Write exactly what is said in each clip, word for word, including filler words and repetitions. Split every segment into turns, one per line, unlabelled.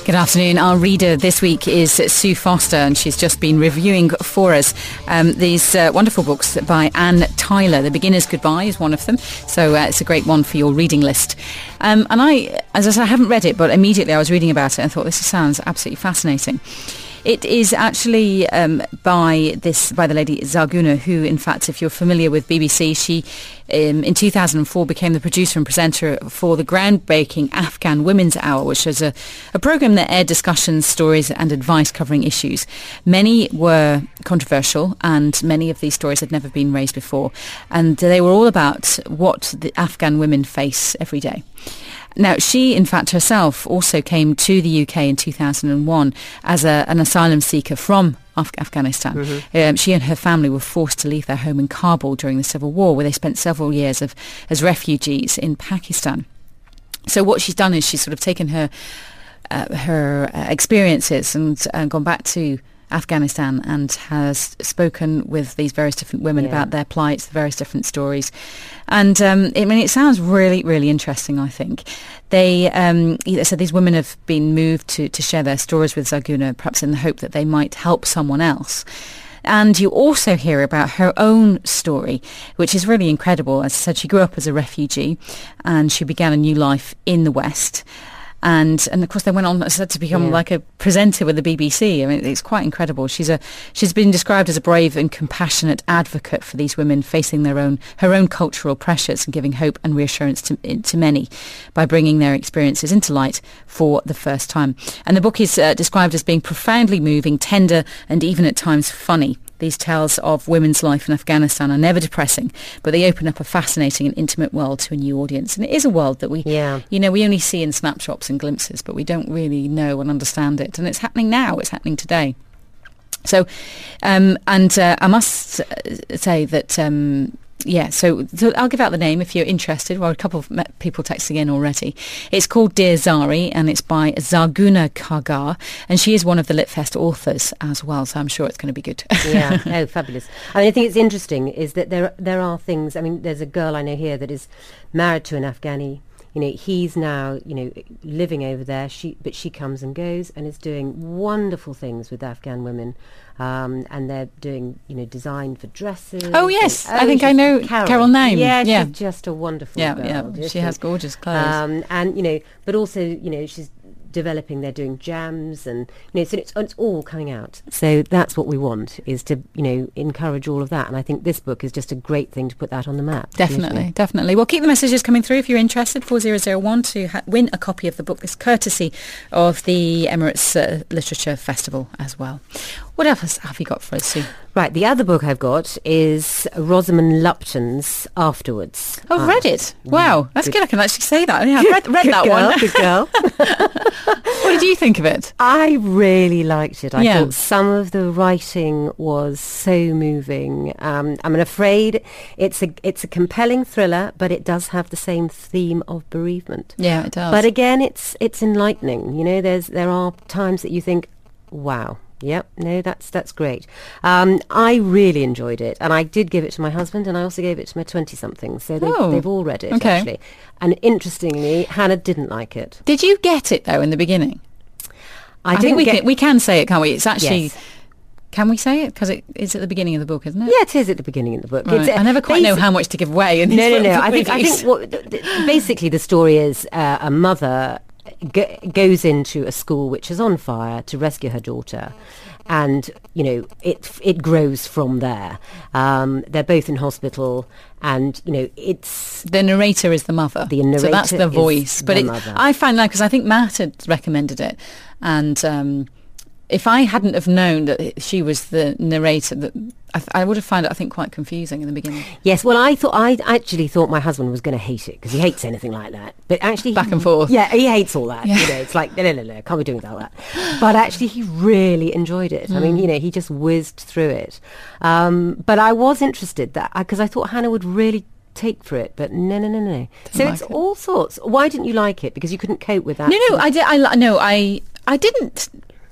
Good afternoon. Our reader this week is Sue Foster, and she's just been reviewing for us um, these uh, wonderful books by Anne Tyler. The Beginner's Goodbye is one of them, so uh, it's a great one for your reading list. Um, and I, as I said, I haven't read it, but immediately I was reading about it and thought this sounds absolutely fascinating. It is actually um, by this by the lady Zarguna, who, in fact, if you're familiar with B B C, she um, in two thousand four became the producer and presenter for the groundbreaking Afghan Women's Hour, which was a, a programme that aired discussions, stories and advice covering issues. Many were controversial, and many of these stories had never been raised before, and they were all about what the Afghan women face every day. Now, she, in fact, herself also came to the U K in two thousand one as a, an asylum seeker from Af- Afghanistan. Mm-hmm. Um, she and her family were forced to leave their home in Kabul during the Civil War, where they spent several years of, as refugees in Pakistan. So what she's done is she's sort of taken her uh, her uh, experiences and uh, gone back to Afghanistan and has spoken with these various different women yeah. about their plights, the various different stories. And um, I mean, it sounds really, really interesting, I think. They um, so these women have been moved to, to share their stories with Zarguna, perhaps in the hope that they might help someone else. And you also hear about her own story, which is really incredible. As I said, she grew up as a refugee and she began a new life in the West. And and of course they went on, as I said, to become yeah. like a presenter with the B B C. I mean, it's quite incredible. She's a she's been described as a brave and compassionate advocate for these women facing their own her own cultural pressures and giving hope and reassurance to to many by bringing their experiences into light for the first time. And the book is uh, described as being profoundly moving, tender, and even at times funny. These tales of women's life in Afghanistan are never depressing, but they open up a fascinating and intimate world to a new audience. And it is a world that we, yeah. you know, we only see in snapshots and glimpses, but we don't really know and understand it. And it's happening now. It's happening today. So, um, and uh, I must say that... Um, Yeah, so, so I'll give out the name if you're interested. Well, a couple of people texting in already. It's called Dear Zari, and it's by Zarguna Kargar, and she is one of the Litfest authors as well, so I'm sure it's going to be good.
Yeah, oh, fabulous. I mean, I think it's interesting is that there there are things, I mean, there's a girl I know here that is married to an Afghani. You know, he's now, you know, living over there, She, but she comes and goes and is doing wonderful things with Afghan women. Um, and they're doing, you know, design for dresses.
Oh, yes.
And, oh,
I think I know Carol, Carol Name.
Yeah,
yeah,
she's just a wonderful
yeah,
girl.
Yeah, she has gorgeous clothes.
Um, and, you know, but also, you know, she's developing, they're doing jams and, you know, so it's, it's all coming out. So that's what we want, is to, you know, encourage all of that. And I think this book is just a great thing to put that on the map.
Definitely, usually. definitely. Well, keep the messages coming through if you're interested. four zero zero one to ha- win a copy of the book. This courtesy of the Emirates uh, Literature Festival as well. What else have you got for us, Sue?
Right, the other book I've got is Rosamund Lupton's Afterwards.
Oh, I've read it. Wow, that's good. good. I can actually say that. Yeah, I've read, read
good
that
girl,
one.
Good girl.
What did you think of it?
I really liked it. I
yeah.
thought some of the writing was so moving. Um, I'm afraid it's a it's a compelling thriller, but it does have the same theme of bereavement.
Yeah, it does.
But again, it's it's enlightening. You know, there's there are times that you think, wow. Yep, no, that's that's great. Um, I really enjoyed it, and I did give it to my husband, and I also gave it to my twenty-somethings, so they,
oh,
they've all read it,
okay.
actually. And interestingly, Hannah didn't like it.
Did you get it, though, in the beginning?
I,
I think we
get
can, we can say it, can't we? It's actually...
Yes.
Can we say it? Because it, it's at the beginning of the book, isn't it?
Yeah, it is at the beginning of the book.
Right.
It's, uh,
I never quite know how much to give away in these
No, no, no. I think, I
movies.
think what, th- th- basically the story is uh, a mother g- goes into a school which is on fire to rescue her daughter. And, you know, it it grows from there. Um, they're both in hospital and, you know, it's...
The narrator is the mother.
The narrator
So that's the voice.
is
but
the
it,
mother.
I find that, because I think Matt had recommended it. And um, if I hadn't have known that she was the narrator, that I, th- I would have found it, I think, quite confusing in the beginning.
Yes, well, I thought I actually thought my husband was going to hate it because he hates anything like that. But actually,
back
he,
and forth.
Yeah, he hates all that.
Yeah.
You know, it's like no, no, no, no, can't be doing all that. But actually, he really enjoyed it. Mm. I mean, you know, he just whizzed through it. Um, but I was interested that because I, I thought Hannah would really take for it, but no, no, no, no.
Didn't
so
like
it's
it.
all sorts. Why didn't you like it? Because you couldn't cope with that.
No, no, I did. I li- no, I I didn't.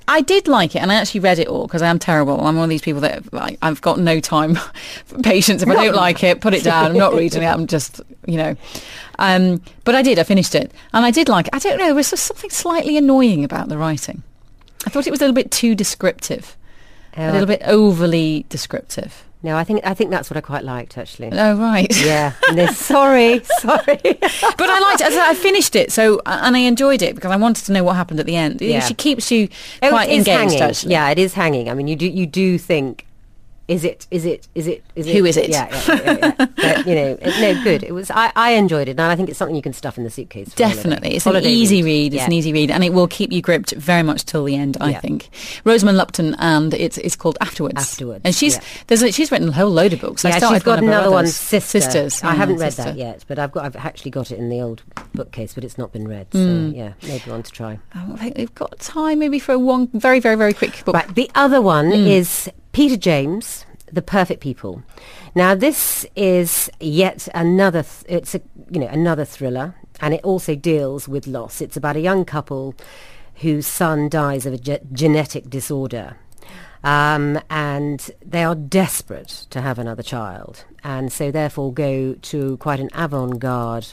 I did like it, and I actually read it all because I am terrible. I'm one of these people that like, I've got no time for patience. If I don't like it, put it down. I'm not reading it. I'm just, you know. Um, but I did. I finished it, and I did like it. I don't know. There was just something slightly annoying about the writing. I thought it was a little bit too descriptive,
Oh,
a little bit overly descriptive.
No, I think I think that's what I quite liked, actually.
Oh, right.
Yeah. No, sorry, sorry.
But I liked it. I finished it, so and I enjoyed it because I wanted to know what happened at the end.
Yeah.
She keeps you
Oh,
quite
it is
engaged,
hanging.
actually.
Yeah, it is hanging. I mean, you do you do think, is it, is it, is it, is it?
Who is it?
Yeah, yeah, yeah. yeah, yeah. But, you know, it, no, good. It was. I, I enjoyed it, and I think it's something you can stuff in the suitcase. For
Definitely.
holiday.
It's
Holiday
an easy read.
read.
It's
Yeah.
an easy read, and it will keep you gripped very much till the end, I
Yeah.
think. Rosamund Lupton, and it's it's called Afterwards.
Afterwards,
And she's
yeah.
there's a, she's written a whole load of books. I
Yeah,
started
she's got
one of her
another one,
others.
Sister.
Sisters.
I
yeah,
haven't read
Sister.
that yet, but I've got. I've actually got it in the old bookcase, but it's not been read. So
Mm.
yeah, maybe one to try.
Um, I think we've got time maybe for one very, very, very quick book.
Right. The other one
Mm.
is Peter James, The Perfect People. Now, this is yet another. Th- it's a you know another thriller, and it also deals with loss. It's about a young couple whose son dies of a ge- genetic disorder, um, and they are desperate to have another child, and so therefore go to quite an avant-garde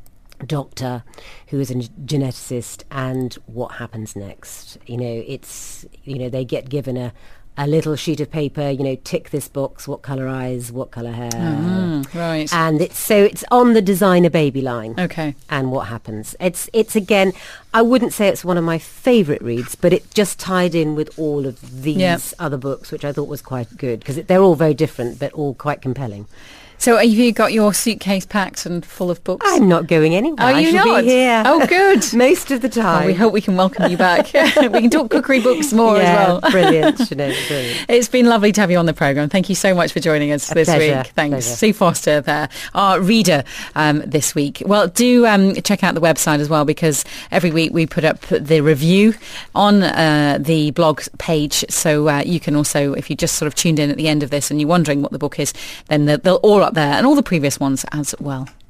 doctor who is a geneticist. And what happens next? You know, it's you know they get given a a little sheet of paper, you know, tick this box, what colour eyes, what colour hair.
Mm, right.
And it's so it's on the designer baby line.
Okay.
And what happens? It's it's again, I wouldn't say it's one of my favourite reads, but it just tied in with all of these
Yeah.
other books, which I thought was quite good, because they're all very different, but all quite compelling.
So have you got your suitcase packed and full of books?
I'm not going anywhere.
Are
I
you
shall
not?
be here.
Oh, good.
Most of the time.
Well, we hope we can welcome you back. We can talk cookery books more
yeah,
as well.
Brilliant, Sinead, brilliant.
It's been lovely to have you on the programme. Thank you so much for joining us
A
this
pleasure,
week. Thanks.
pleasure.
Sue Foster there, our reader um, this week. Well, do um, check out the website as well, because every week we put up the review on uh, the blog page. So uh, you can also, if you just sort of tuned in at the end of this and you're wondering what the book is, then they're, they're all up there, and all the previous ones as well.